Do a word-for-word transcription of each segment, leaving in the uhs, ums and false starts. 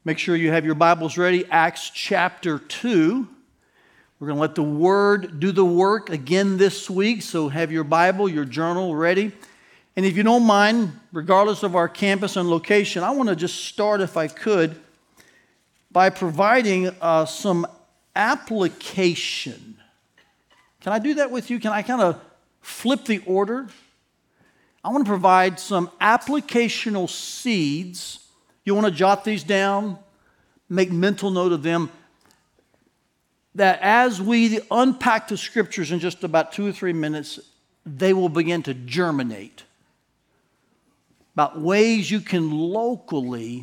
Make sure you have your Bibles ready. Acts chapter two. We're going to let the Word do the work again this week. So have your Bible, your journal ready. And if you don't mind, regardless of our campus and location, I want to just start, if I could, by providing uh, some application. Can I do that with you? Can I kind of flip the order? I want to provide some applicational seeds. You want to jot these down, make mental note of them, that as we unpack the scriptures in just about two or three minutes, they will begin to germinate about ways you can locally,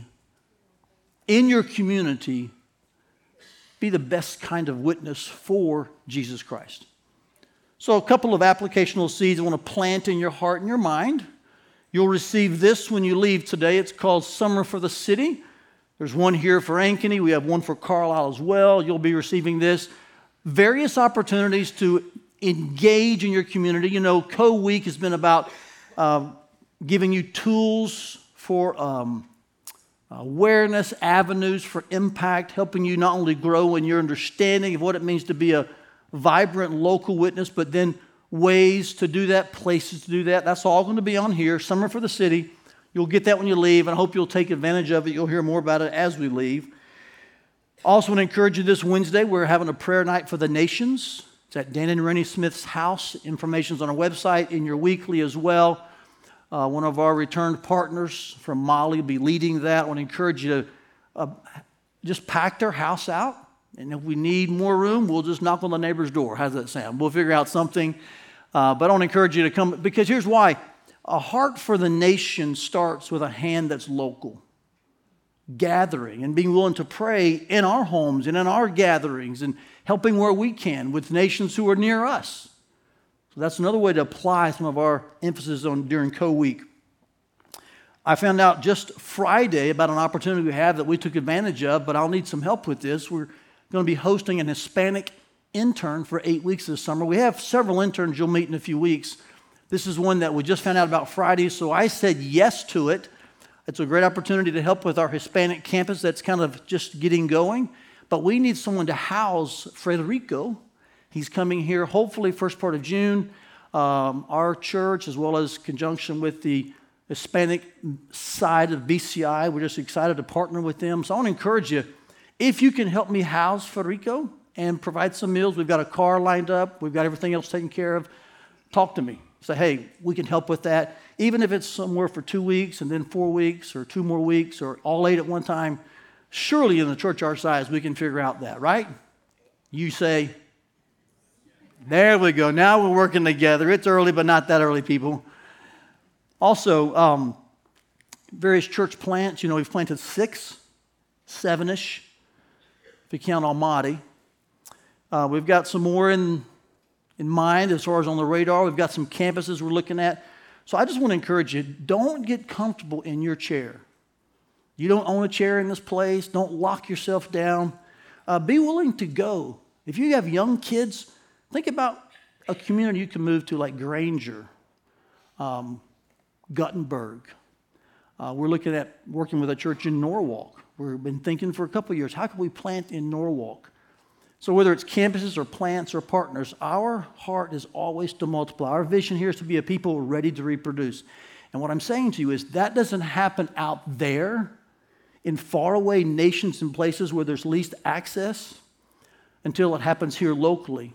in your community, be the best kind of witness for Jesus Christ. So a couple of applicational seeds I want to plant in your heart and your mind. You'll receive this when you leave today. It's called Summer for the City. There's one here for Ankeny. We have one for Carlisle as well. You'll be receiving this. Various opportunities to engage in your community. You know, Co-Week has been about uh, giving you tools for um, awareness, avenues for impact, helping you not only grow in your understanding of what it means to be a vibrant local witness, but then ways to do that, places to do that. That's all going to be on here. Summer for the City. You'll get that when you leave, and I hope you'll take advantage of it. You'll hear more about it as we leave. Also want to encourage you this Wednesday, we're having a prayer night for the nations. It's at Dan and Rennie Smith's house. Information's on our website, in your weekly as well. Uh, one of our returned partners from Mali will be leading that. I want to encourage you to uh, just pack their house out. And if we need more room, we'll just knock on the neighbor's door. How's that sound? We'll figure out something. Uh, but I want to encourage you to come, because here's why. A heart for the nation starts with a hand that's local. Gathering and being willing to pray in our homes and in our gatherings and helping where we can with nations who are near us. So that's another way to apply some of our emphasis on during Co-Week. I found out just Friday about an opportunity we have that we took advantage of, but I'll need some help with this. We're going to be hosting an Hispanic intern for eight weeks this summer. We have several interns you'll meet in a few weeks. This is one that we just found out about Friday, so I said yes to it. It's a great opportunity to help with our Hispanic campus that's kind of just getting going. But we need someone to house Frederico. He's coming here hopefully first part of June. Um, our church, as well as conjunction with the Hispanic side of B C I, we're just excited to partner with them. So I want to encourage you, if you can help me house Federico and provide some meals, we've got a car lined up, we've got everything else taken care of, talk to me. Say, hey, we can help with that. Even if it's somewhere for two weeks and then four weeks or two more weeks or all eight at one time, surely in the church our size, we can figure out that, right? You say, there we go. Now we're working together. It's early, but not that early, people. Also, um, various church plants. You know, we've planted six, seven-ish, if you count Almaty. Uh, we've got some more in, in mind as far as on the radar. We've got some campuses we're looking at. So I just want to encourage you, don't get comfortable in your chair. You don't own a chair in this place. Don't lock yourself down. Uh, be willing to go. If you have young kids, think about a community you can move to like Granger, um, Guttenberg. Uh, we're looking at working with a church in Norwalk. We've been thinking for a couple of years, how can we plant in Norwalk? So whether it's campuses or plants or partners, our heart is always to multiply. Our vision here is to be a people ready to reproduce. And what I'm saying to you is that doesn't happen out there in faraway nations and places where there's least access until it happens here locally.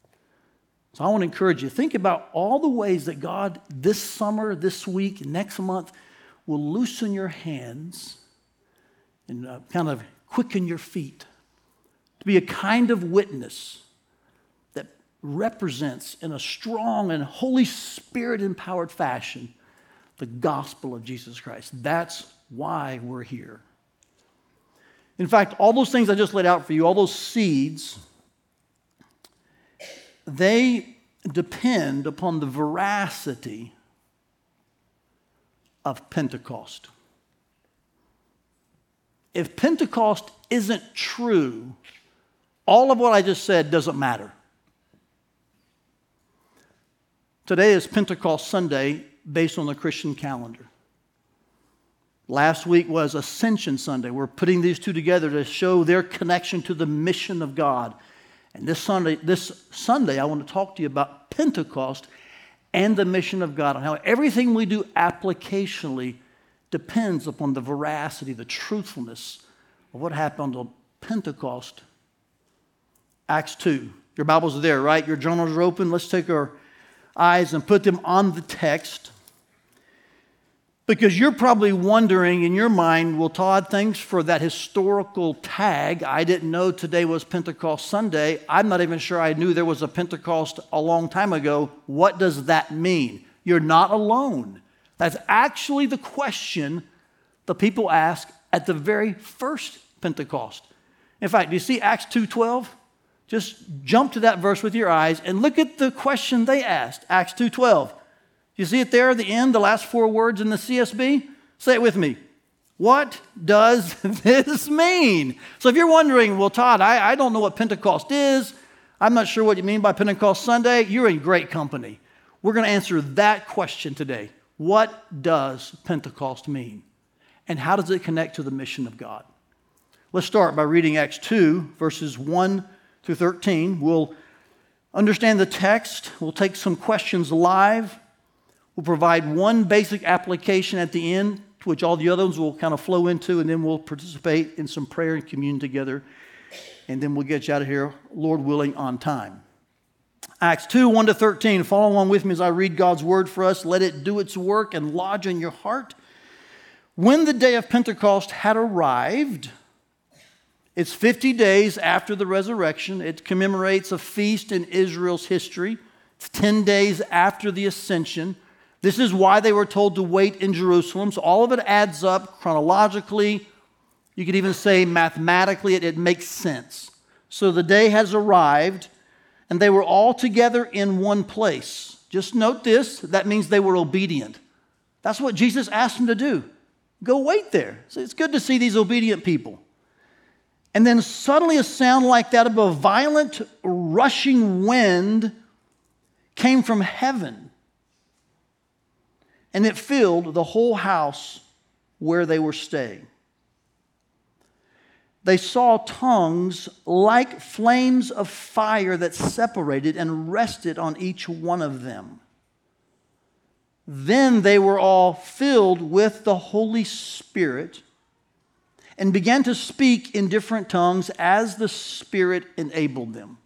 So I want to encourage you, think about all the ways that God this summer, this week, next month will loosen your hands and uh, kind of quicken your feet to be a kind of witness that represents in a strong and Holy Spirit-empowered fashion the gospel of Jesus Christ. That's why we're here. In fact, all those things I just laid out for you, all those seeds, they depend upon the veracity of Pentecost. If Pentecost isn't true, all of what I just said doesn't matter. Today is Pentecost Sunday based on the Christian calendar. Last week was Ascension Sunday. We're putting these two together to show their connection to the mission of God. And this Sunday, this Sunday, I want to talk to you about Pentecost and the mission of God, and how everything we do applicationally depends upon the veracity, the truthfulness of what happened on Pentecost. Acts two. Your Bibles are there, right? Your journals are open. Let's take our eyes and put them on the text. Because you're probably wondering in your mind, well, Todd, thanks for that historical tag. I didn't know today was Pentecost Sunday. I'm not even sure I knew there was a Pentecost a long time ago. What does that mean? You're not alone. That's actually the question the people ask at the very first Pentecost. In fact, do you see Acts two twelve? Just jump to that verse with your eyes and look at the question they asked, Acts two twelve. You see it there at the end, the last four words in the C S B? Say it with me. What does this mean? So if you're wondering, well, Todd, I, I don't know what Pentecost is. I'm not sure what you mean by Pentecost Sunday. You're in great company. We're going to answer that question today. What does Pentecost mean? And how does it connect to the mission of God? Let's start by reading Acts two, verses one through thirteen. We'll understand the text. We'll take some questions live. We'll provide one basic application at the end, to which all the others will kind of flow into, and then we'll participate in some prayer and communion together. And then we'll get you out of here, Lord willing, on time. Acts two, one to thirteen. Follow along with me as I read God's word for us. Let it do its work and lodge in your heart. When the day of Pentecost had arrived, it's fifty days after the resurrection. It commemorates a feast in Israel's history. It's ten days after the ascension. This is why they were told to wait in Jerusalem. So all of it adds up chronologically. You could even say mathematically, it, it makes sense. So the day has arrived, and they were all together in one place. Just note this, that means they were obedient. That's what Jesus asked them to do. Go wait there. So it's good to see these obedient people. And then suddenly a sound like that of a violent rushing wind came from heaven. And it filled the whole house where they were staying. They saw tongues like flames of fire that separated and rested on each one of them. Then they were all filled with the Holy Spirit and began to speak in different tongues as the Spirit enabled them.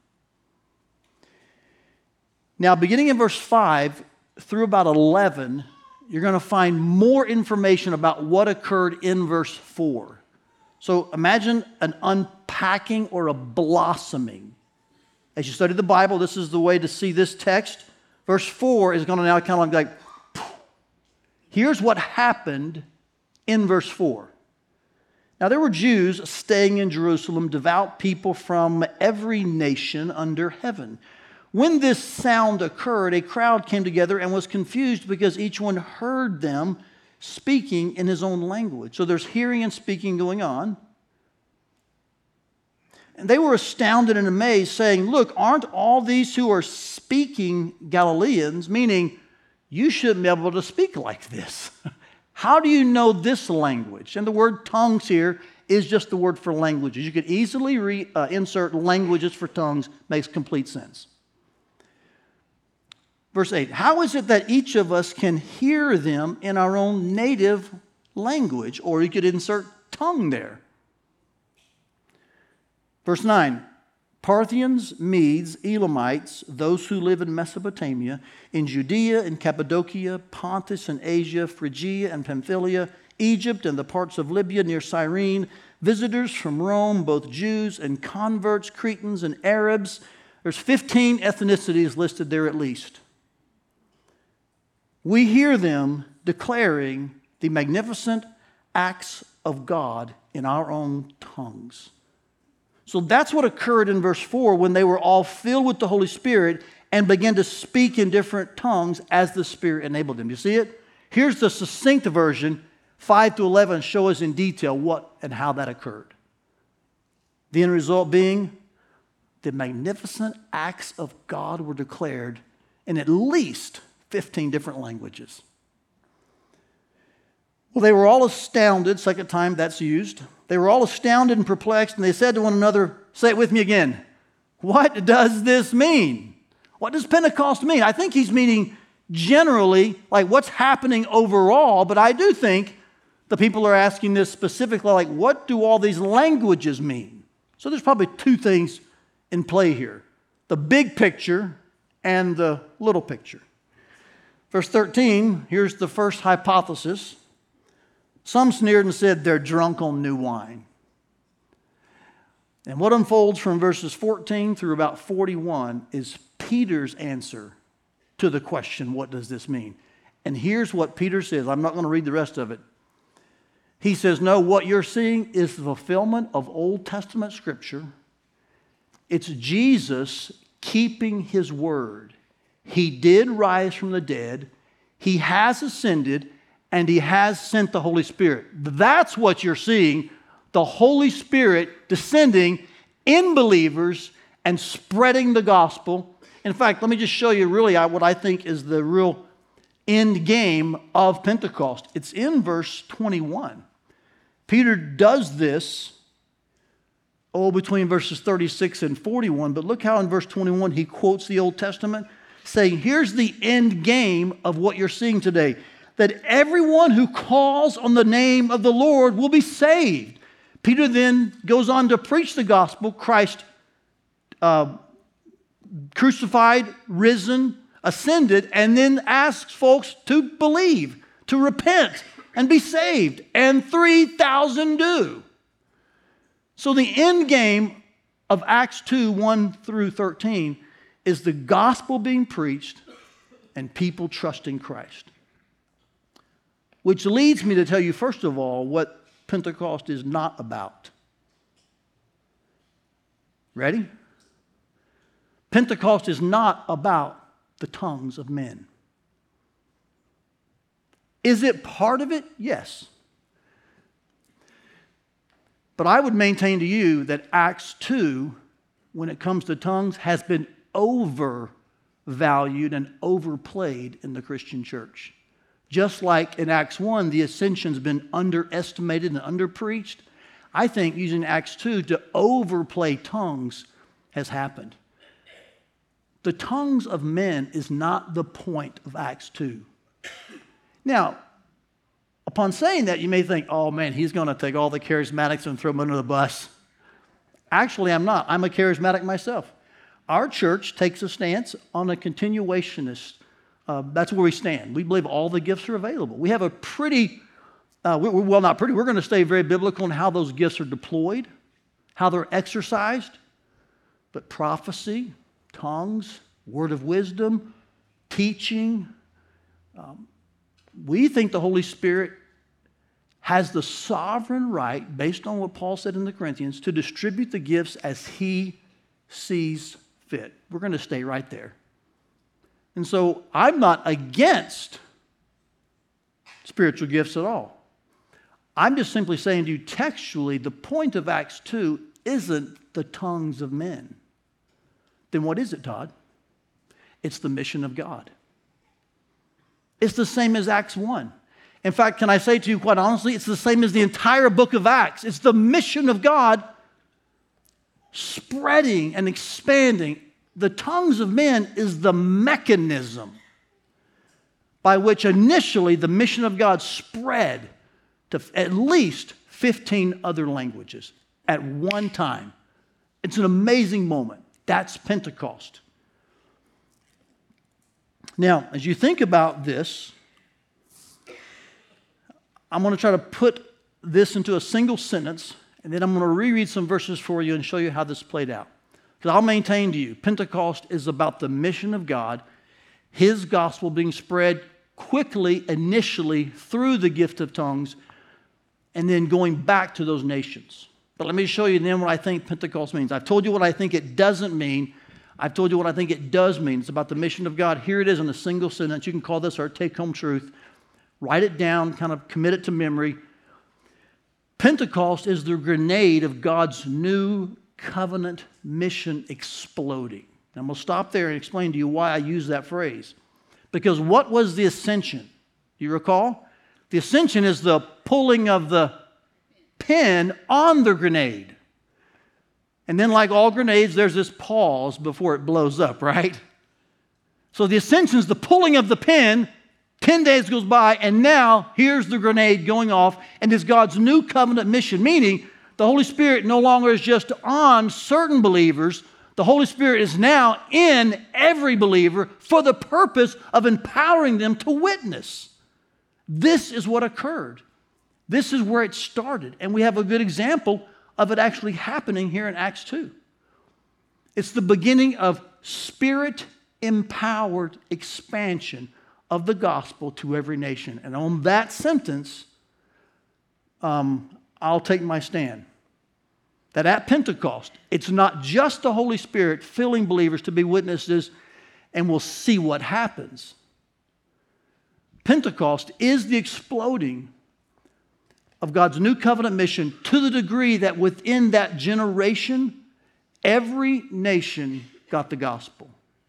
Now, beginning in verse five through about eleven, you're going to find more information about what occurred in verse four. So imagine an unpacking or a blossoming. As you study the Bible, this is the way to see this text. Verse four is going to now kind of like, here's what happened in verse four. Now there were Jews staying in Jerusalem, devout people from every nation under heaven. When this sound occurred, a crowd came together and was confused because each one heard them speaking in his own language. So there's hearing and speaking going on. And they were astounded and amazed, saying, look, aren't all these who are speaking Galileans? Meaning, you shouldn't be able to speak like this. How do you know this language? And the word tongues here is just the word for languages. You could easily re, uh, insert languages for tongues. Makes complete sense. Verse eight, how is it that each of us can hear them in our own native language? Or you could insert tongue there. Verse nine, Parthians, Medes, Elamites, those who live in Mesopotamia, in Judea and Cappadocia, Pontus and Asia, Phrygia and Pamphylia, Egypt and the parts of Libya near Cyrene, visitors from Rome, both Jews and converts, Cretans and Arabs. There's fifteen ethnicities listed there at least. We hear them declaring the magnificent acts of God in our own tongues. So that's what occurred in verse four when they were all filled with the Holy Spirit and began to speak in different tongues as the Spirit enabled them. You see it? Here's the succinct version. five to eleven show us in detail what and how that occurred. The end result being the magnificent acts of God were declared in at least fifteen different languages. Well, they were all astounded, second time that's used. They were all astounded and perplexed, and they said to one another, say it with me again, what does this mean? What does Pentecost mean? I think he's meaning generally, like what's happening overall, but I do think the people are asking this specifically, like what do all these languages mean? So there's probably two things in play here, the big picture and the little picture. Verse thirteen, here's the first hypothesis. Some sneered and said they're drunk on new wine. And what unfolds from verses fourteen through about forty-one is Peter's answer to the question, what does this mean? And here's what Peter says. I'm not going to read the rest of it. He says, no, what you're seeing is the fulfillment of Old Testament Scripture. It's Jesus keeping His word. He did rise from the dead. He has ascended, and He has sent the Holy Spirit. That's what you're seeing, the Holy Spirit descending in believers and spreading the gospel. In fact, let me just show you really what I think is the real end game of Pentecost. It's in verse twenty-one. Peter does this, oh, between verses thirty-six and forty-one, but look how in verse twenty-one he quotes the Old Testament, saying, here's the end game of what you're seeing today, that everyone who calls on the name of the Lord will be saved. Peter then goes on to preach the gospel, Christ uh, crucified, risen, ascended, and then asks folks to believe, to repent, and be saved. And three thousand do. So the end game of Acts two, one through thirteen is the gospel being preached and people trusting Christ. Which leads me to tell you, first of all, what Pentecost is not about. Ready? Pentecost is not about the tongues of men. Is it part of it? Yes. But I would maintain to you that Acts two, when it comes to tongues, has been overvalued and overplayed in the Christian church. Just like in Acts one, the ascension's been underestimated and underpreached, I think using Acts two to overplay tongues has happened. The tongues of men is not the point of Acts two. Now, upon saying that, you may think, oh man, he's going to take all the charismatics and throw them under the bus. Actually, I'm not. I'm a charismatic myself. Our church takes a stance on a continuationist. Uh, that's where we stand. We believe all the gifts are available. We have a pretty, uh, we're, well, not pretty, we're going to stay very biblical in how those gifts are deployed, how they're exercised. But prophecy, tongues, word of wisdom, teaching, um, we think the Holy Spirit has the sovereign right, based on what Paul said in the Corinthians, to distribute the gifts as He sees fit. We're going to stay right there. And so I'm not against spiritual gifts at all. I'm just simply saying to you textually, the point of Acts two isn't the tongues of men. Then what is it, Todd? It's the mission of God. It's the same as Acts one. In fact, can I say to you quite honestly, it's the same as the entire book of Acts. It's the mission of God spreading and expanding. The tongues of men is the mechanism by which initially the mission of God spread to at least fifteen other languages at one time. It's an amazing moment. That's Pentecost. Now, as you think about this, I'm going to try to put this into a single sentence, and then I'm going to reread some verses for you and show you how this played out. Because I'll maintain to you, Pentecost is about the mission of God, His gospel being spread quickly, initially, through the gift of tongues, and then going back to those nations. But let me show you then what I think Pentecost means. I've told you what I think it doesn't mean. I've told you what I think it does mean. It's about the mission of God. Here it is in a single sentence. You can call this our take-home truth. Write it down, kind of commit it to memory. Pentecost is the grenade of God's new covenant mission exploding. And I'm going to stop there and explain to you why I use that phrase. Because what was the ascension? Do you recall? The ascension is the pulling of the pin on the grenade. And then like all grenades, there's this pause before it blows up, right? So the ascension is the pulling of the pin. Ten days goes by, and now here's the grenade going off, and it's God's new covenant mission, meaning the Holy Spirit no longer is just on certain believers. The Holy Spirit is now in every believer for the purpose of empowering them to witness. This is what occurred. This is where it started, and we have a good example of it actually happening here in Acts two. It's the beginning of Spirit-empowered expansion of the gospel to every nation. And on that sentence, um, I'll take my stand. That at Pentecost, it's not just the Holy Spirit filling believers to be witnesses, and we'll see what happens. Pentecost is the exploding of God's new covenant mission to the degree that within that generation, every nation got the gospel.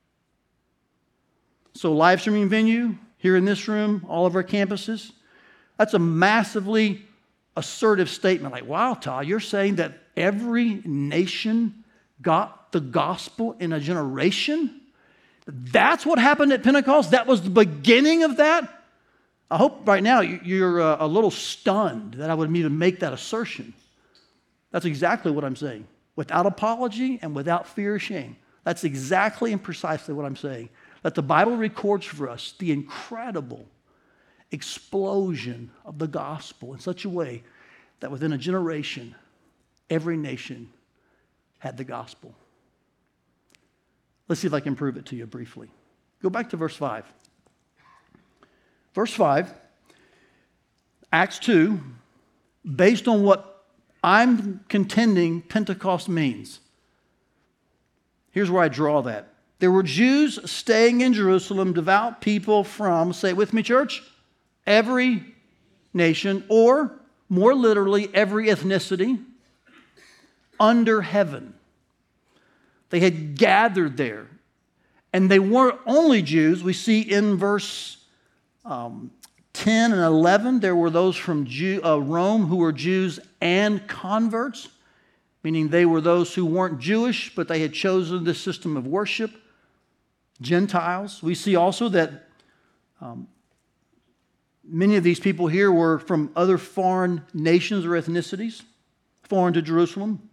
So live streaming venue, here in this room, all of our campuses, that's a massively assertive statement. Like, wow, Todd, you're saying that every nation got the gospel in a generation? That's what happened at Pentecost? That was the beginning of that? I hope right now you're a little stunned that I would even make that assertion. That's exactly what I'm saying. Without apology and without fear or shame. That's exactly and precisely what I'm saying. That the Bible records for us the incredible explosion of the gospel in such a way that within a generation, every nation had the gospel. Let's see if I can prove it to you briefly. Go back to verse five. Verse five, Acts two, based on what I'm contending Pentecost means. Here's where I draw that. There were Jews staying in Jerusalem, devout people from, say it with me, church, every nation, or more literally, every ethnicity under heaven. They had gathered there. And they weren't only Jews. We see in verse um, ten and eleven, there were those from Jew, uh, Rome who were Jews and converts, meaning they were those who weren't Jewish, but they had chosen this system of worship. Gentiles. We see also that um, many of these people here were from other foreign nations or ethnicities, foreign to Jerusalem.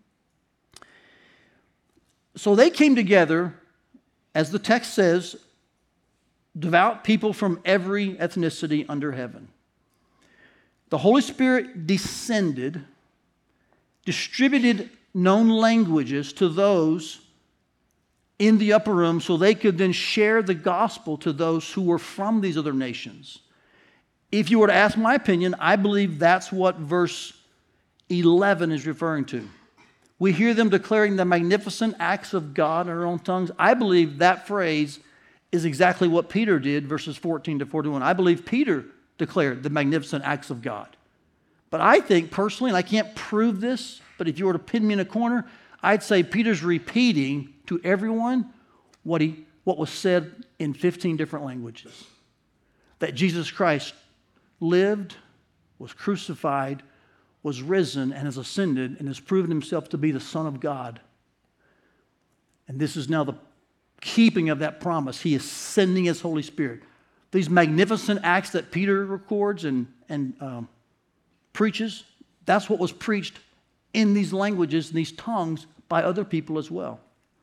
So they came together, as the text says, devout people from every ethnicity under heaven. The Holy Spirit descended, distributed known languages to those in the upper room so they could then share the gospel to those who were from these other nations. If you were to ask my opinion, I believe that's what verse eleven is referring to. We hear them declaring the magnificent acts of God in our own tongues. I believe that phrase is exactly what Peter did, verses fourteen to forty-one. I believe Peter declared the magnificent acts of God. But I think personally, and I can't prove this, but if you were to pin me in a corner, I'd say Peter's repeating to everyone what he what was said in fifteen different languages. That Jesus Christ lived, was crucified, was risen, and has ascended, and has proven himself to be the Son of God. And this is now the keeping of that promise. He is sending his Holy Spirit. These magnificent acts that Peter records and, and um, preaches, that's what was preached in these languages, in these tongues, by other people as well.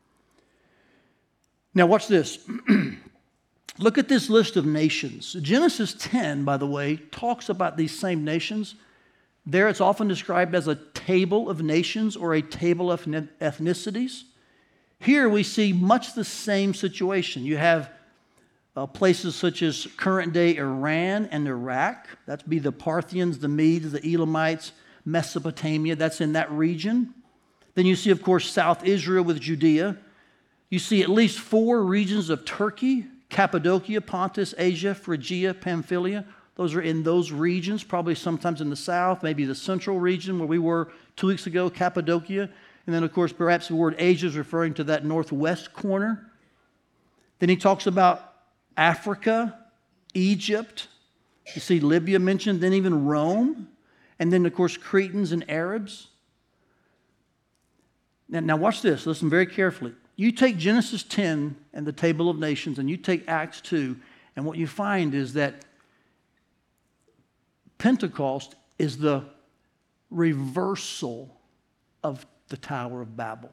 Now watch this. Look at this list of nations. Genesis ten, by the way, talks about these same nations. There it's often described as a table of nations or a table of ethnicities. Here we see much the same situation. You have uh, places such as current-day Iran and Iraq. That'd be the Parthians, the Medes, the Elamites, Mesopotamia. That's in that region. Then you see, of course, South Israel with Judea. You see at least four regions of Turkey, Cappadocia, Pontus, Asia, Phrygia, Pamphylia. Those are in those regions, probably sometimes in the south, maybe the central region where we were two weeks ago, Cappadocia. And then, of course, perhaps the word Asia is referring to that northwest corner. Then he talks about Africa, Egypt, You see Libya mentioned, then even Rome, and then, of course, Cretans and Arabs. Now, now watch this. Listen very carefully. You take Genesis ten and the Table of Nations, and you take Acts two, and what you find is that Pentecost is the reversal of the Tower of Babel.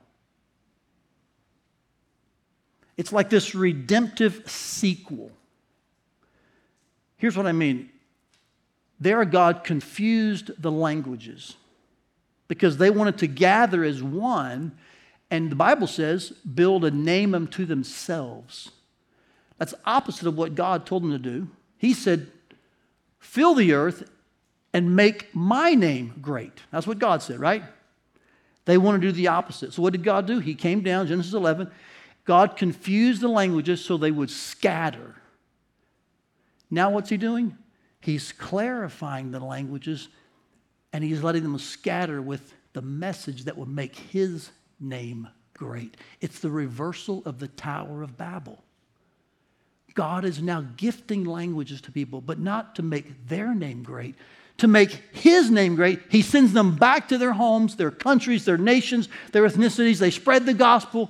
It's like this redemptive sequel. Here's what I mean. There, God confused the languages because they wanted to gather as one, and the Bible says, build a name unto themselves. That's opposite of what God told them to do. He said, fill the earth and make my name great. That's what God said, right? They want to do the opposite. So what did God do? He came down, Genesis eleven. God confused the languages so they would scatter. Now what's he doing? He's clarifying the languages, and he's letting them scatter with the message that will make his name great. It's the reversal of the Tower of Babel. God is now gifting languages to people, but not to make their name great, to make his name great. He sends them back to their homes, their countries, their nations, their ethnicities. They spread the gospel.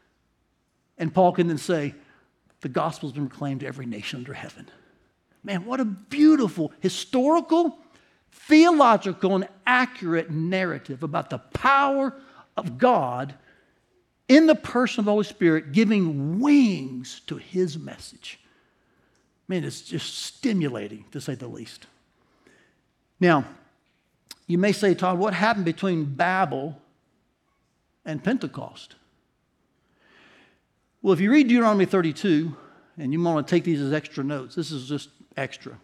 And Paul can then say, the gospel's been proclaimed to every nation under heaven. Man, what a beautiful historical, theological, and accurate narrative about the power of God in the person of the Holy Spirit giving wings to his message. Man, it's just stimulating, to say the least. Now, you may say, Todd, what happened between Babel and Pentecost? Well, if you read Deuteronomy thirty-two, and you want to take these as extra notes, this is just extra.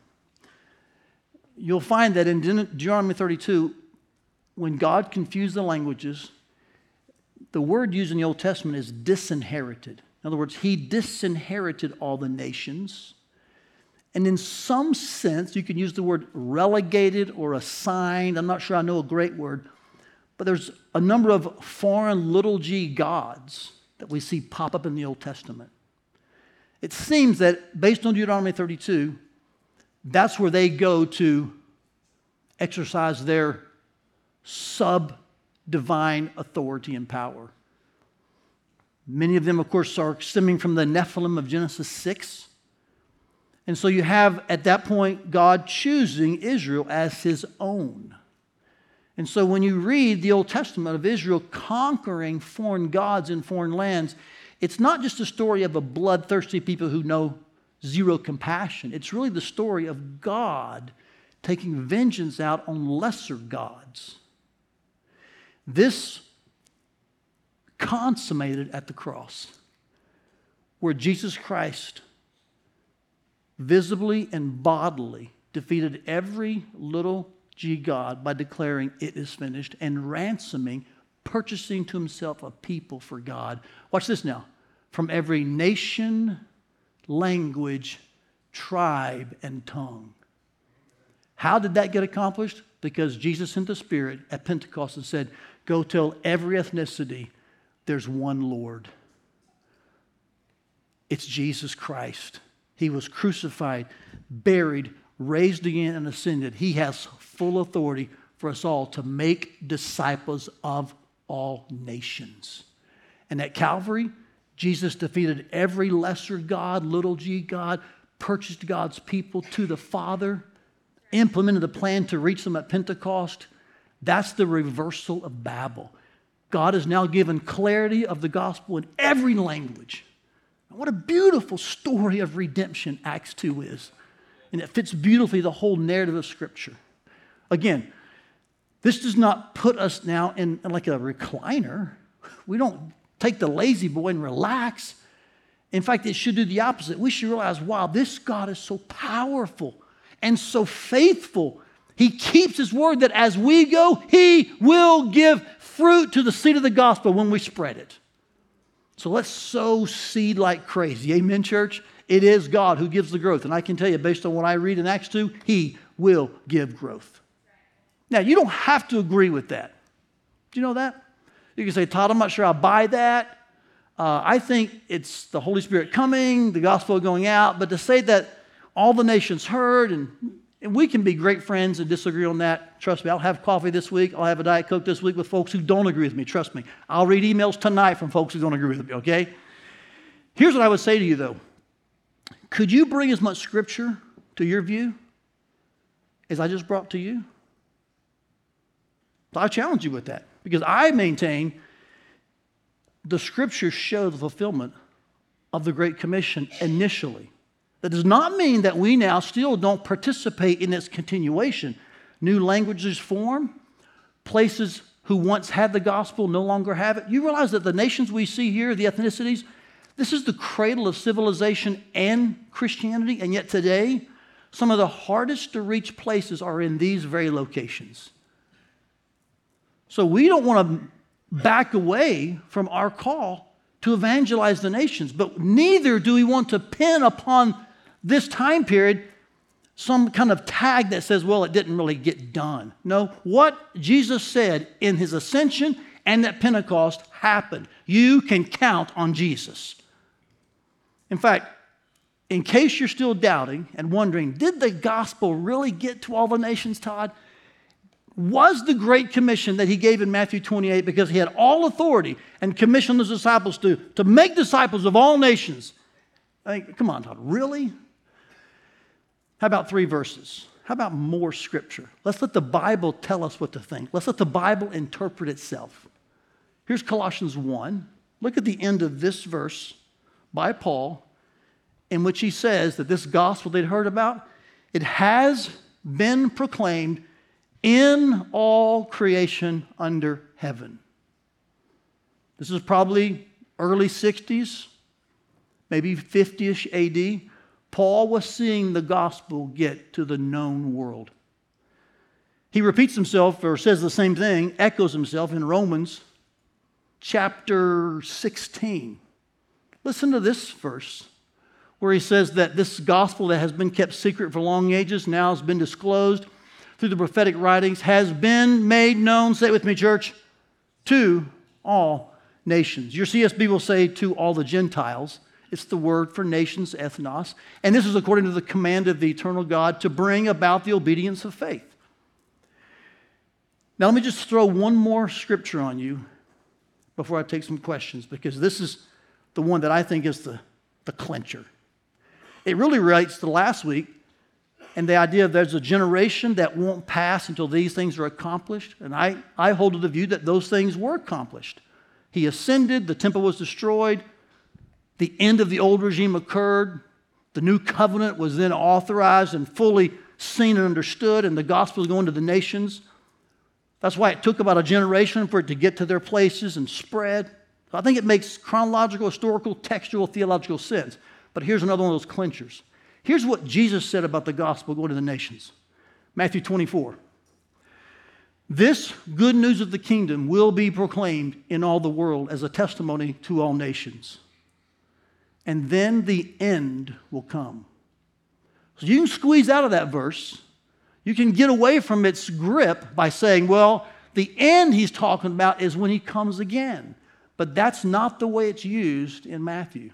You'll find that in Deuteronomy thirty-two, when God confused the languages, the word used in the Old Testament is disinherited. In other words, he disinherited all the nations. And in some sense, you can use the word relegated or assigned. I'm not sure I know a great word. But there's a number of foreign little g gods that we see pop up in the Old Testament. It seems that based on Deuteronomy thirty-two, that's where they go to exercise their sub-divine authority and power. Many of them, of course, are stemming from the Nephilim of Genesis six. And so you have, at that point, God choosing Israel as his own. And so when you read the Old Testament of Israel conquering foreign gods in foreign lands, it's not just a story of a bloodthirsty people who know zero compassion. It's really the story of God taking vengeance out on lesser gods. This consummated at the cross, where Jesus Christ visibly and bodily defeated every little g god by declaring it is finished and ransoming, purchasing to himself a people for God. Watch this now. From every nation, language, tribe, and tongue. How did that get accomplished? Because Jesus sent the Spirit at Pentecost and said, go tell every ethnicity there's one Lord. It's Jesus Christ. He was crucified, buried, raised again, and ascended. He has full authority for us all to make disciples of all nations. And at Calvary, Jesus defeated every lesser god, little g god, purchased God's people to the Father, implemented the plan to reach them at Pentecost. That's the reversal of Babel. God has now given clarity of the gospel in every language. What a beautiful story of redemption Acts two is. And it fits beautifully the whole narrative of Scripture. Again, this does not put us now in like a recliner. We don't take the lazy boy and relax. In fact, it should do the opposite. We should realize, wow, this God is so powerful and so faithful. He keeps his word that as we go, he will give fruit to the seed of the gospel when we spread it. So let's sow seed like crazy. Amen, church? It is God who gives the growth. And I can tell you, based on what I read in Acts two, he will give growth. Now, you don't have to agree with that. Do you know that? You can say, Todd, I'm not sure I buy that. Uh, I think it's the Holy Spirit coming, the gospel going out. But to say that all the nations heard and And we can be great friends and disagree on that. Trust me, I'll have coffee this week. I'll have a Diet Coke this week with folks who don't agree with me. Trust me. I'll read emails tonight from folks who don't agree with me, okay? Here's what I would say to you, though. Could you bring as much Scripture to your view as I just brought to you? So I challenge you with that, because I maintain the Scriptures show the fulfillment of the Great Commission initially. That does not mean that we now still don't participate in its continuation. New languages form. Places who once had the gospel no longer have it. You realize that the nations we see here, the ethnicities, this is the cradle of civilization and Christianity. And yet today, some of the hardest to reach places are in these very locations. So we don't want to back away from our call to evangelize the nations, but neither do we want to pin upon this time period some kind of tag that says, well, it didn't really get done. No, what Jesus said in his ascension and at Pentecost happened. You can count on Jesus. In fact, in case you're still doubting and wondering, did the gospel really get to all the nations, Todd? Was the Great Commission that he gave in Matthew twenty-eight, because he had all authority and commissioned his disciples to, to make disciples of all nations? I mean, come on, Todd, really? How about three verses? How about more Scripture? Let's let the Bible tell us what to think. Let's let the Bible interpret itself. Here's Colossians one. Look at the end of this verse by Paul, in which he says that this gospel they'd heard about, it has been proclaimed in all creation under heaven. This is probably early sixties, maybe fifty-ish A D. Paul was seeing the gospel get to the known world. He repeats himself, or says the same thing, echoes himself in Romans chapter sixteen. Listen to this verse, where he says that this gospel that has been kept secret for long ages now has been disclosed through the prophetic writings, has been made known, say it with me, church, to all nations. Your C S B will say to all the Gentiles. It's the word for nations, ethnos. And this is according to the command of the eternal God to bring about the obedience of faith. Now let me just throw one more scripture on you before I take some questions, because this is the one that I think is the, the clincher. It really relates to last week and the idea that there's a generation that won't pass until these things are accomplished. And I, I hold to the view that those things were accomplished. He ascended, the temple was destroyed, the end of the old regime occurred, the new covenant was then authorized and fully seen and understood, and the gospel is going to the nations. That's why it took about a generation for it to get to their places and spread. So I think it makes chronological, historical, textual, theological sense. But here's another one of those clinchers. Here's what Jesus said about the gospel going to the nations. Matthew twenty-four. This good news of the kingdom will be proclaimed in all the world as a testimony to all nations. And then the end will come. So you can squeeze out of that verse. You can get away from its grip by saying, well, the end he's talking about is when he comes again. But that's not the way it's used in Matthew.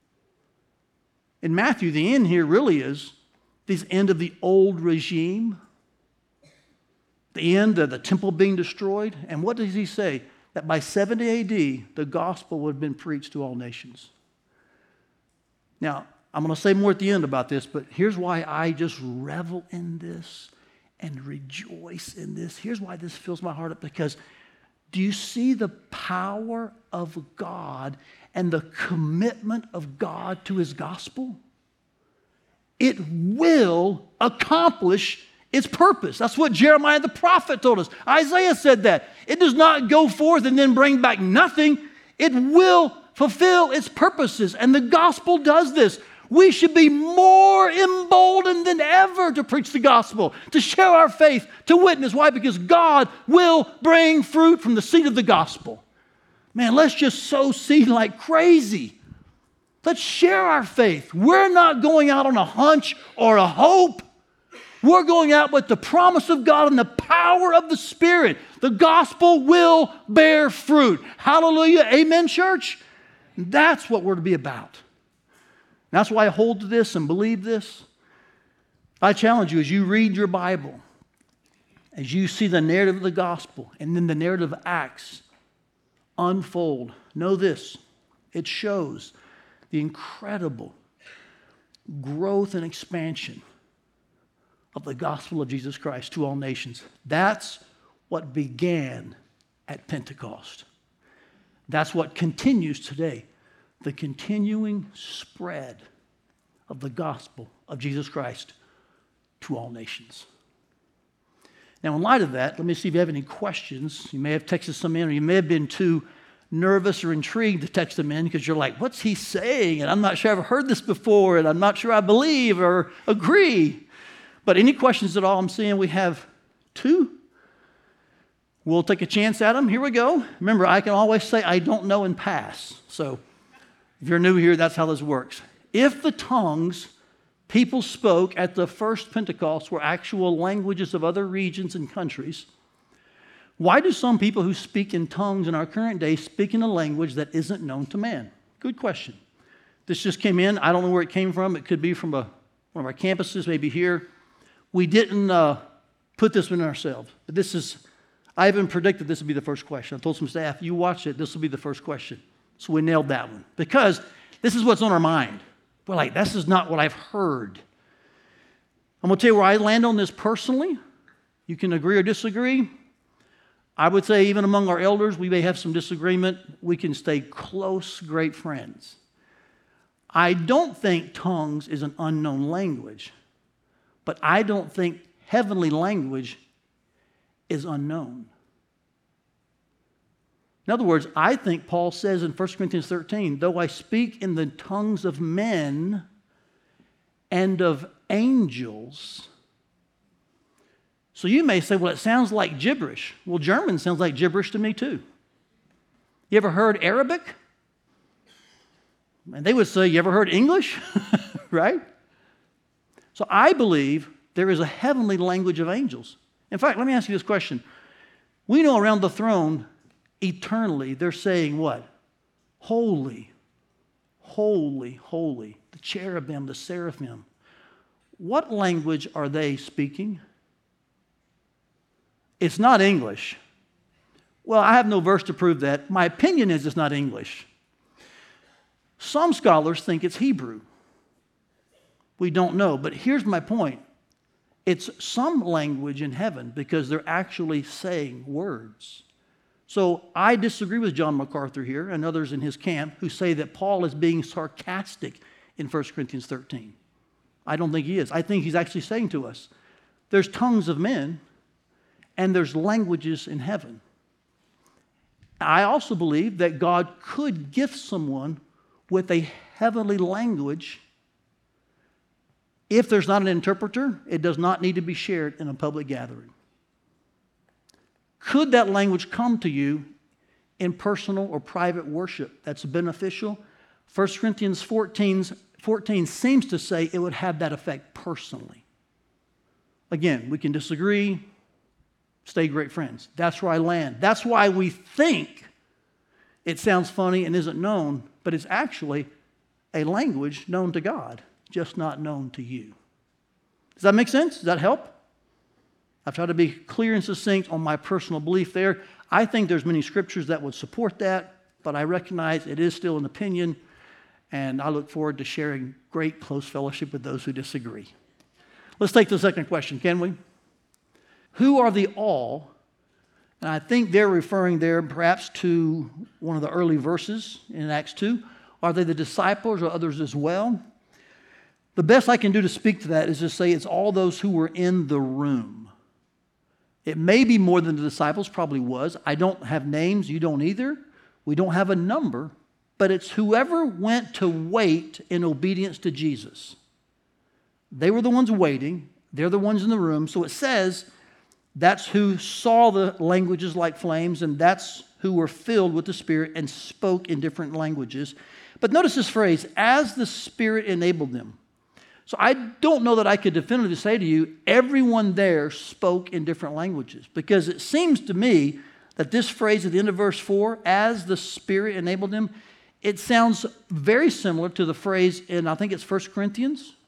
In Matthew, the end here really is the end of the old regime, the end of the temple being destroyed. And what does he say? That by seventy A D, the gospel would have been preached to all nations. Now, I'm going to say more at the end about this, but here's why I just revel in this and rejoice in this. Here's why this fills my heart up, because do you see the power of God and the commitment of God to his gospel? It will accomplish its purpose. That's what Jeremiah the prophet told us. Isaiah said that. It does not go forth and then bring back nothing. It will fulfill its purposes, and the gospel does this. We should be more emboldened than ever to preach the gospel, to share our faith, to witness. Why? Because God will bring fruit from the seed of the gospel. Man, let's just sow seed like crazy. Let's share our faith. We're not going out on a hunch or a hope. We're going out with the promise of God and the power of the Spirit. The gospel will bear fruit. Hallelujah. Amen, church? That's what we're to be about. That's why I hold to this and believe this. I challenge you as you read your Bible, as you see the narrative of the gospel and then the narrative of Acts unfold, know this, it shows the incredible growth and expansion of the gospel of Jesus Christ to all nations. That's what began at Pentecost. That's what continues today, the continuing spread of the gospel of Jesus Christ to all nations. Now, in light of that, let me see if you have any questions. You may have texted some in, or you may have been too nervous or intrigued to text them in because you're like, what's he saying? And I'm not sure I've heard this before, and I'm not sure I believe or agree. But any questions at all? I'm seeing we have two. We'll take a chance at them. Here we go. Remember, I can always say I don't know and pass. So if you're new here, that's how this works. If the tongues people spoke at the first Pentecost were actual languages of other regions and countries, why do some people who speak in tongues in our current day speak in a language that isn't known to man? Good question. This just came in. I don't know where it came from. It could be from a, one of our campuses, maybe here. We didn't uh, put this one ourselves. But this is, I even predicted this would be the first question. I told some staff, you watch it, this will be the first question. So we nailed that one. Because this is what's on our mind. We're like, this is not what I've heard. I'm going to tell you where I land on this personally. You can agree or disagree. I would say even among our elders, we may have some disagreement. We can stay close, great friends. I don't think tongues is an unknown language, but I don't think heavenly language is unknown. In other words, I think Paul says in First Corinthians thirteen, though I speak in the tongues of men and of angels. So you may say, well, it sounds like gibberish. Well, German sounds like gibberish to me too. You ever heard Arabic? And they would say, you ever heard English? Right? So I believe there is a heavenly language of angels. In fact, let me ask you this question. We know around the throne, eternally, they're saying what? Holy, holy, holy. The cherubim, the seraphim. What language are they speaking? It's not English. Well, I have no verse to prove that. My opinion is it's not English. Some scholars think it's Hebrew. We don't know. But here's my point. It's some language in heaven because they're actually saying words. So I disagree with John MacArthur here and others in his camp who say that Paul is being sarcastic in First Corinthians thirteen. I don't think he is. I think he's actually saying to us, there's tongues of men and there's languages in heaven. I also believe that God could gift someone with a heavenly language. If there's not an interpreter, it does not need to be shared in a public gathering. Could that language come to you in personal or private worship that's beneficial? First Corinthians fourteen, fourteen seems to say it would have that effect personally. Again, we can disagree, stay great friends. That's where I land. That's why we think it sounds funny and isn't known, but it's actually a language known to God, just not known to you. Does that make sense? Does that help? I've tried to be clear and succinct on my personal belief there. I think there's many scriptures that would support that, but I recognize it is still an opinion, and I look forward to sharing great close fellowship with those who disagree. Let's take the second question, can we? Who are the all? And I think they're referring there perhaps to one of the early verses in Acts two. Are they the disciples or others as well? The best I can do to speak to that is to say it's all those who were in the room. It may be more than the disciples, probably was. I don't have names, you don't either. We don't have a number, but it's whoever went to wait in obedience to Jesus. They were the ones waiting. They're the ones in the room. So it says that's who saw the languages like flames, and that's who were filled with the Spirit and spoke in different languages. But notice this phrase, as the Spirit enabled them. So I don't know that I could definitively say to you, everyone there spoke in different languages. Because it seems to me that this phrase at the end of verse four, as the Spirit enabled them, it sounds very similar to the phrase in, I think it's First Corinthians,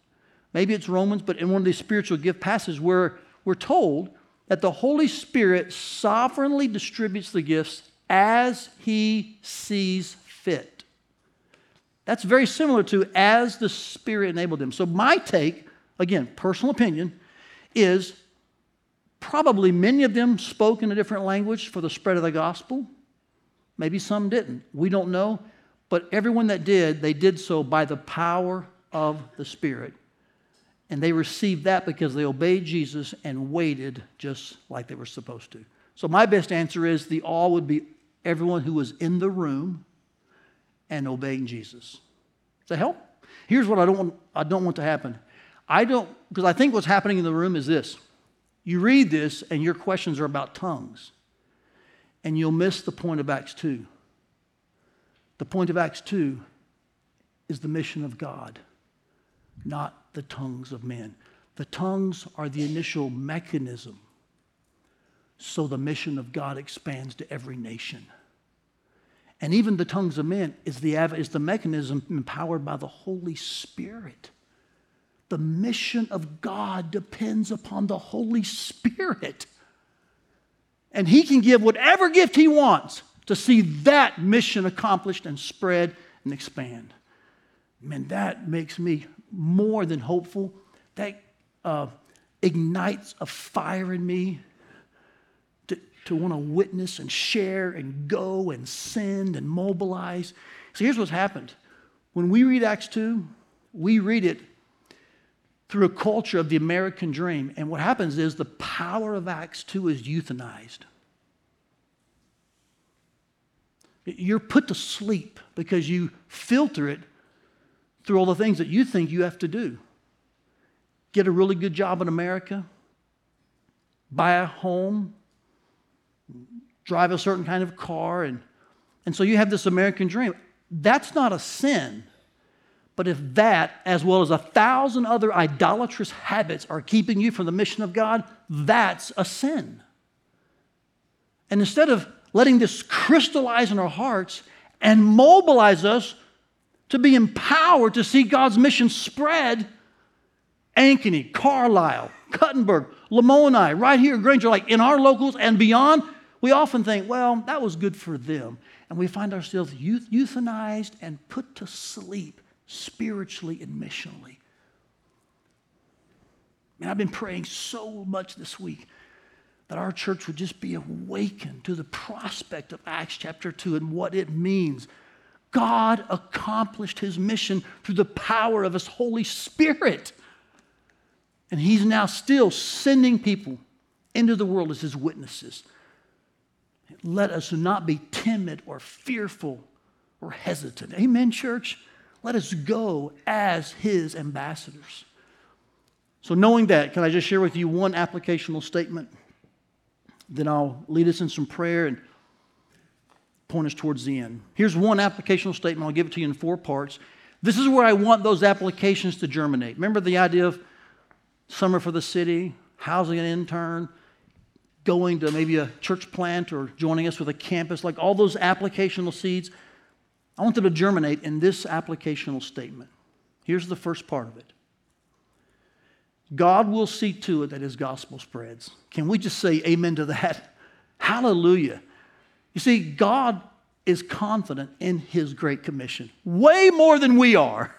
maybe it's Romans, but in one of these spiritual gift passages where we're told that the Holy Spirit sovereignly distributes the gifts as He sees fit. That's very similar to as the Spirit enabled Him. So my take, again, personal opinion, is probably many of them spoke in a different language for the spread of the gospel. Maybe some didn't. We don't know. But everyone that did, they did so by the power of the Spirit. And they received that because they obeyed Jesus and waited just like they were supposed to. So my best answer is the all would be everyone who was in the room and obeying Jesus. Does that help? Here's what I don't want, I don't want to happen. I don't, because I think what's happening in the room is this. You read this and your questions are about tongues. And you'll miss the point of Acts two. The point of Acts two is the mission of God, not the tongues of men. The tongues are the initial mechanism, so the mission of God expands to every nation. And even the tongues of men is the, is the mechanism empowered by the Holy Spirit. The mission of God depends upon the Holy Spirit. And He can give whatever gift He wants to see that mission accomplished and spread and expand. Man, that makes me more than hopeful. That uh, ignites a fire in me to, to want to witness and share and go and send and mobilize. So here's what's happened. When we read Acts two, we read it through a culture of the American dream. And what happens is the power of Acts two is euthanized. You're put to sleep because you filter it through all the things that you think you have to do. Get a really good job in America, buy a home, drive a certain kind of car, and, and so you have this American dream. That's not a sin. But if that, as well as a thousand other idolatrous habits, are keeping you from the mission of God, that's a sin. And instead of letting this crystallize in our hearts and mobilize us to be empowered to see God's mission spread, Ankeny, Carlisle, Cuttenburg, Lamoni, right here, Granger, like in our locals and beyond, we often think, well, that was good for them. And we find ourselves euth- euthanized and put to sleep spiritually and missionally. Man, I've been praying so much this week that our church would just be awakened to the prospect of Acts chapter two and what it means. God accomplished His mission through the power of His Holy Spirit. And He's now still sending people into the world as His witnesses. Let us not be timid or fearful or hesitant. Amen, church? Let us go as His ambassadors. So knowing that, can I just share with you one applicational statement? Then I'll lead us in some prayer and point us towards the end. Here's one applicational statement. I'll give it to you in four parts. This is where I want those applications to germinate. Remember the idea of summer for the city, housing an intern, going to maybe a church plant or joining us with a campus, like all those applicational seeds. I want them to germinate in this applicational statement. Here's the first part of it. God will see to it that His gospel spreads. Can we just say amen to that? Hallelujah. You see, God is confident in His great commission, way more than we are.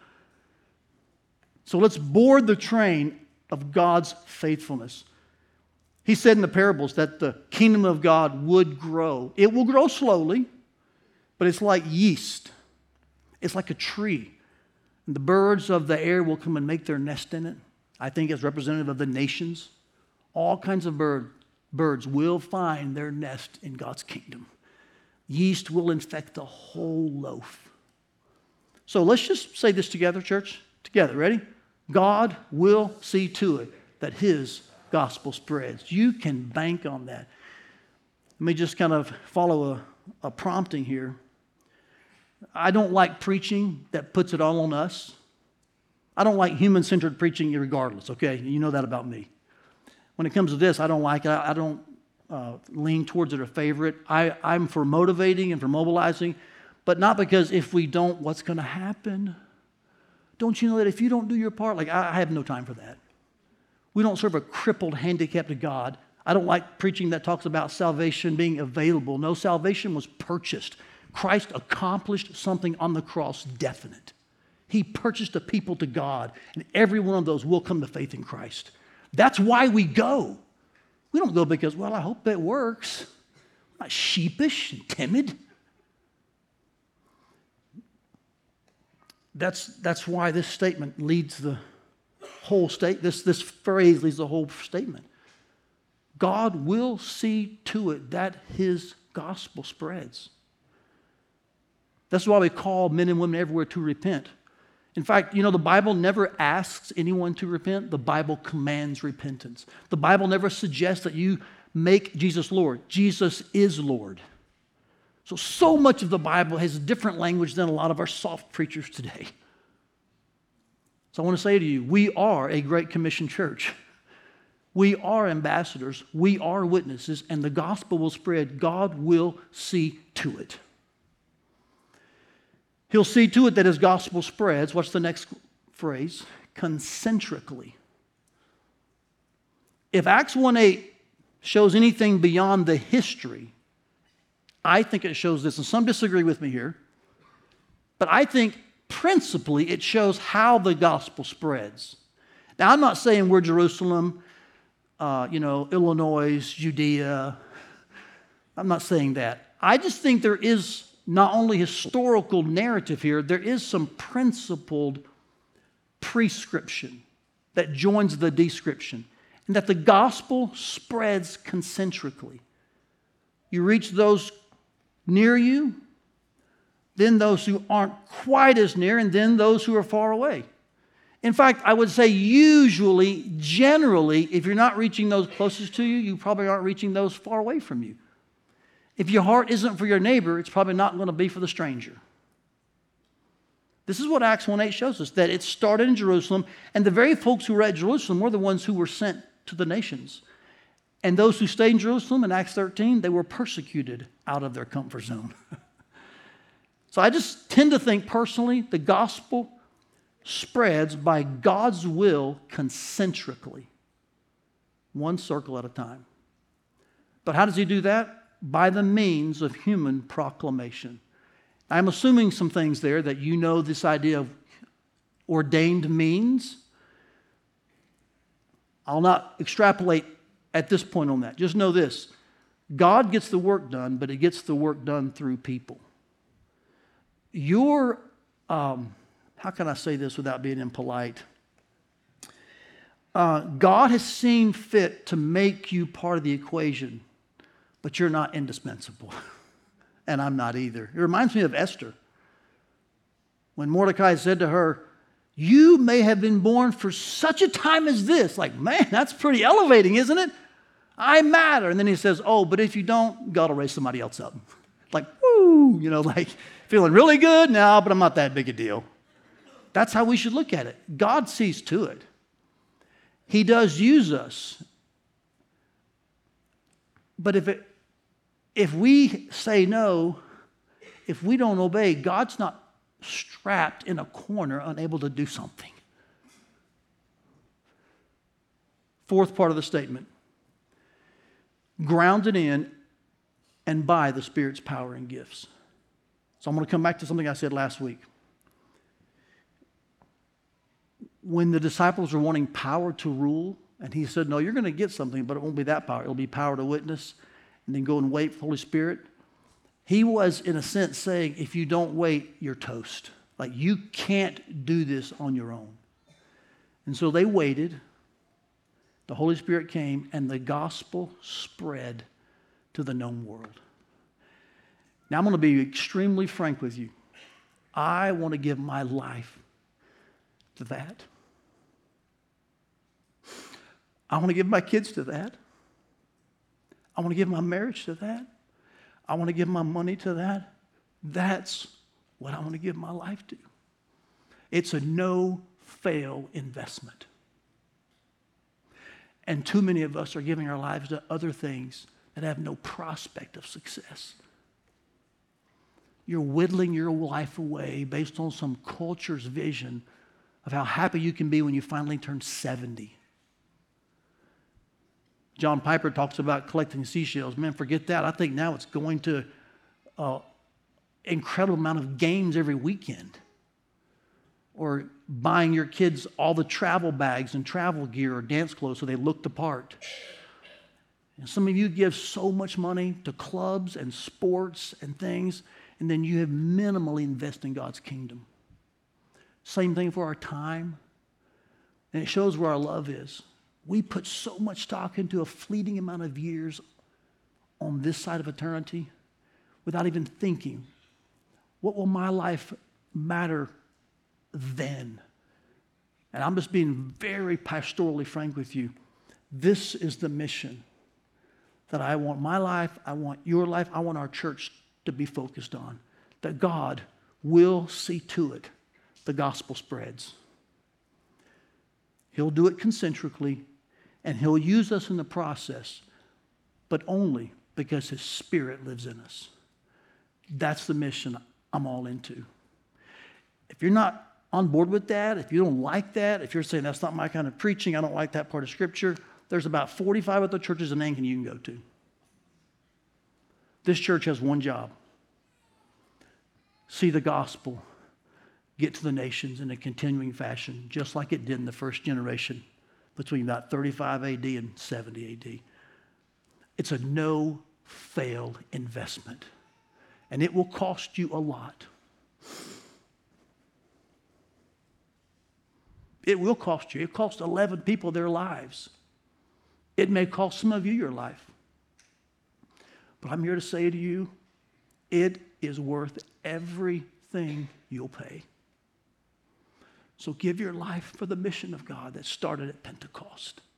So let's board the train of God's faithfulness. He said in the parables that the kingdom of God would grow. It will grow slowly, but it's like yeast. It's like a tree. And the birds of the air will come and make their nest in it. I think as representative of the nations, all kinds of bird, birds will find their nest in God's kingdom. Yeast will infect the whole loaf. So let's just say this together, church. Together, ready? God will see to it that His gospel spreads. You can bank on that. Let me just kind of follow a, a prompting here. I don't like preaching that puts it all on us. I don't like human-centered preaching regardless, okay? You know that about me. When it comes to this, I don't like it. I, I don't uh, lean towards it or favor it. I, I'm for motivating and for mobilizing, but not because if we don't, what's going to happen? Don't you know that if you don't do your part, like I, I have no time for that. We don't serve a crippled, handicapped God. I don't like preaching that talks about salvation being available. No, salvation was purchased. Christ accomplished something on the cross definite. He purchased a people to God, and every one of those will come to faith in Christ. That's why we go. We don't go because, well, I hope that works. I'm not sheepish and timid. That's, that's why this statement leads the whole state. This, this phrase leads the whole statement. God will see to it that his gospel spreads. That's why we call men and women everywhere to repent. In fact, you know, the Bible never asks anyone to repent. The Bible commands repentance. The Bible never suggests that you make Jesus Lord. Jesus is Lord. So, so much of the Bible has different language than a lot of our soft preachers today. So I want to say to you, we are a Great Commission church. We are ambassadors. We are witnesses, and the gospel will spread. God will see to it. He'll see to it that his gospel spreads. What's the next phrase? Concentrically. If Acts one eight shows anything beyond the history, I think it shows this, and some disagree with me here, but I think principally it shows how the gospel spreads. Now, I'm not saying we're Jerusalem, uh, you know, Illinois, Judea. I'm not saying that. I just think there is not only historical narrative here, there is some principled prescription that joins the description, and that the gospel spreads concentrically. You reach those near you, then those who aren't quite as near, and then those who are far away. In fact, I would say usually, generally, if you're not reaching those closest to you, you probably aren't reaching those far away from you. If your heart isn't for your neighbor, it's probably not going to be for the stranger. This is what Acts one eight shows us, that it started in Jerusalem, and the very folks who were at Jerusalem were the ones who were sent to the nations. And those who stayed in Jerusalem in Acts thirteen, they were persecuted out of their comfort zone. So I just tend to think personally, the gospel spreads by God's will concentrically, one circle at a time. But how does he do that? By the means of human proclamation. I'm assuming some things there that you know this idea of ordained means. I'll not extrapolate at this point on that. Just know this. God gets the work done, but he gets the work done through people. Your, um, how can I say this without being impolite? Uh, God has seen fit to make you part of the equation, but you're not indispensable. And I'm not either. It reminds me of Esther. When Mordecai said to her, you may have been born for such a time as this. Like, man, that's pretty elevating, isn't it? I matter. And then he says, oh, but if you don't, God will raise somebody else up. Like, woo, you know, like feeling really good now, but I'm not that big a deal. That's how we should look at it. God sees to it. He does use us. But if it, if we say no, if we don't obey, God's not strapped in a corner, unable to do something. Fourth part of the statement. Grounded in and by the Spirit's power and gifts. So I'm going to come back to something I said last week. When the disciples were wanting power to rule, and he said, no, you're going to get something, but it won't be that power. It'll be power to witness, and then go and wait for the Holy Spirit. He was, in a sense, saying, if you don't wait, you're toast. Like, you can't do this on your own. And so they waited. The Holy Spirit came, and the gospel spread to the known world. Now, I'm going to be extremely frank with you. I want to give my life to that. I want to give my kids to that. I want to give my marriage to that. I want to give my money to that. That's what I want to give my life to. It's a no-fail investment. And too many of us are giving our lives to other things that have no prospect of success. You're whittling your life away based on some culture's vision of how happy you can be when you finally turn seventy. John Piper talks about collecting seashells. Man, forget that. I think now it's going to an incredible amount of games every weekend. Or buying your kids all the travel bags and travel gear or dance clothes so they look the part. And some of you give so much money to clubs and sports and things, and then you have minimally invested in God's kingdom. Same thing for our time. And it shows where our love is. We put so much stock into a fleeting amount of years on this side of eternity without even thinking, what will my life matter then? And I'm just being very pastorally frank with you. This is the mission that I want my life, I want your life, I want our church to be focused on. That God will see to it the gospel spreads. He'll do it concentrically, and He'll use us in the process, but only because His Spirit lives in us. That's the mission I'm all into. If you're not on board with that, if you don't like that, if you're saying that's not my kind of preaching, I don't like that part of Scripture, there's about forty-five other churches in Aiken you can go to. This church has one job. See the gospel get to the nations in a continuing fashion, just like it did in the first generation between about thirty-five A D and seventy A D. It's a no-fail investment, and it will cost you a lot. It will cost you. It cost eleven people their lives. It may cost some of you your life. But I'm here to say to you, it is worth everything you'll pay. So give your life for the mission of God that started at Pentecost.